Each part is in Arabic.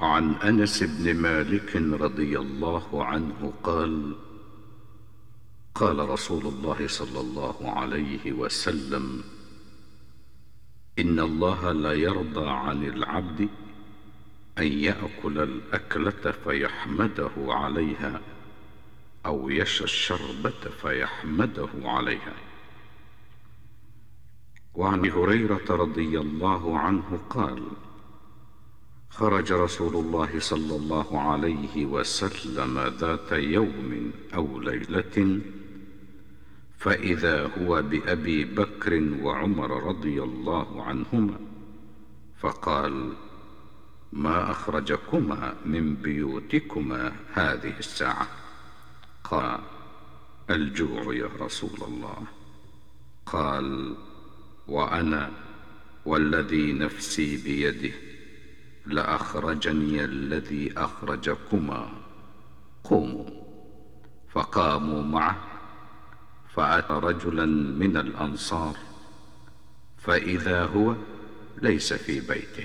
عن أنس بن مالك رضي الله عنه قال: قال رسول الله صلى الله عليه وسلم: إن الله لا يرضى عن العبد أن يأكل الأكلة فيحمده عليها أو يشرب الشربة فيحمده عليها. وعن أبي هريرة رضي الله عنه قال: خرج رسول الله صلى الله عليه وسلم ذات يوم أو ليلة فإذا هو بأبي بكر وعمر رضي الله عنهما، فقال: ما أخرجكما من بيوتكما هذه الساعة؟ قال: الجوع يا رسول الله. قال: وأنا والذي نفسي بيده لأخرجني الذي أخرجكما، قوموا. فقاموا معه، فأتى رجلا من الأنصار فإذا هو ليس في بيته،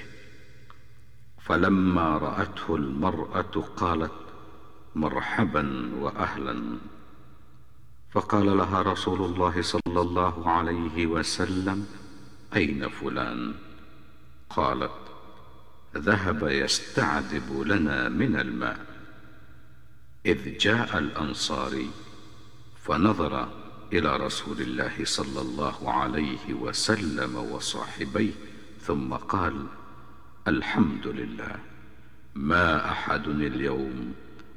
فلما رأته المرأة قالت: مرحبا وأهلا. فقال لها رسول الله صلى الله عليه وسلم: أين فلان؟ قالت: ذهب يستعذب لنا من الماء. إذ جاء الأنصاري فنظر إلى رسول الله صلى الله عليه وسلم وصاحبيه ثم قال: الحمد لله، ما أحد اليوم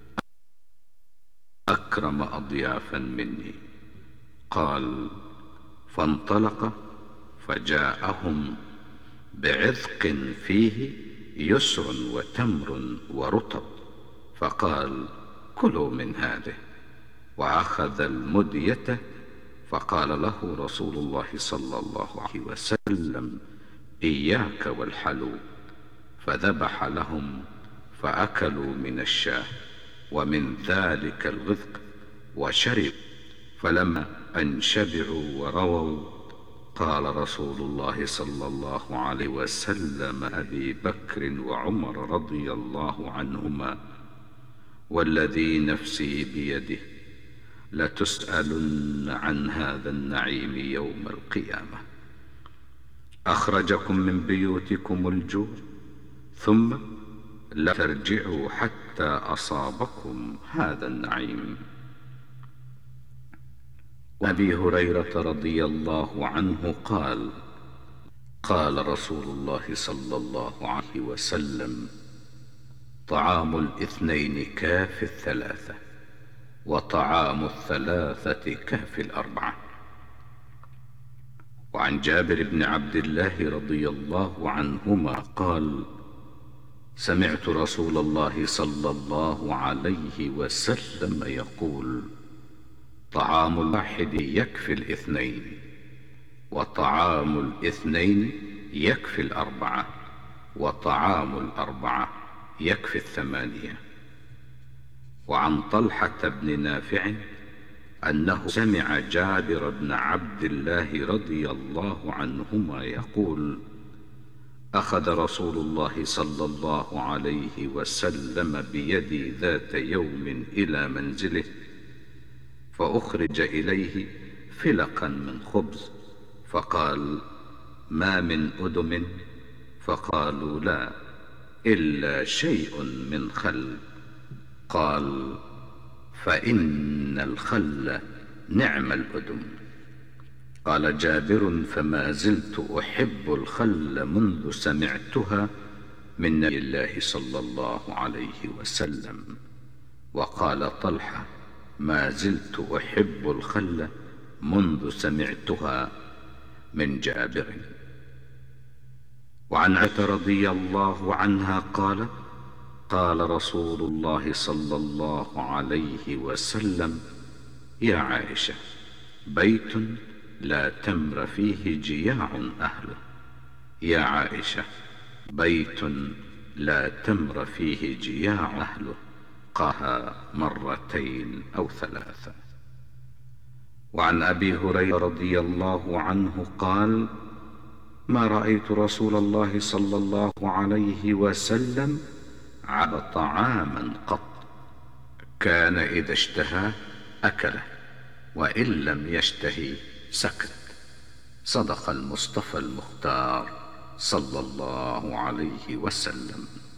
أكرم أضيافا مني. قال: فانطلق فجاءهم بعذق فيه يسر وتمر ورطب، فقال: كلوا من هذه. وأخذ المدية، فقال له رسول الله صلى الله عليه وسلم: إياك والحلو. فذبح لهم فأكلوا من الشاه ومن ذلك الغذق وشربوا. فلما أن شبعوا ورووا قال رسول الله صلى الله عليه وسلم: أبي بكر وعمر رضي الله عنهما والذي نفسي بيده لتسألن عن هذا النعيم يوم القيامة. أخرجكم من بيوتكم الجوع ثم لا ترجعوا حتى أصابكم هذا النعيم. وأبي هريرة رضي الله عنه قال: قال رسول الله صلى الله عليه وسلم: طعام الاثنين كافي الثلاثة، وطعام الثلاثة كافي الأربعة. وعن جابر بن عبد الله رضي الله عنهما قال: سمعت رسول الله صلى الله عليه وسلم يقول: طعام الواحد يكفي الاثنين، وطعام الاثنين يكفي الأربعة، وطعام الأربعة يكفي الثمانية. وعن طلحة بن نافع أنه سمع جابر بن عبد الله رضي الله عنهما يقول: أخذ رسول الله صلى الله عليه وسلم بيدي ذات يوم إلى منزله، فأخرج إليه فلقا من خبز، فقال: ما من أدم؟ فقالوا: لا، إلا شيء من خل. قال: فإن الخل نعم الأدم. قال جابر: فما زلت أحب الخل منذ سمعتها من نبي الله صلى الله عليه وسلم. وقال طلحة: ما زلت أحب الخل منذ سمعتها من جابر. وعن عائشة رضي الله عنها قال: قال رسول الله صلى الله عليه وسلم: يا عائشة، بيت لا تمر فيه جياع أهله. يا عائشة، بيت لا تمر فيه جياع أهله. قالها مرتين أو ثلاثة. وعن أبي هريرة رضي الله عنه قال: ما رأيت رسول الله صلى الله عليه وسلم عاب طعاما قط. كان إذا اشتهى أكله، وإن لم يشتهي سكت. صدق المصطفى المختار صلى الله عليه وسلم.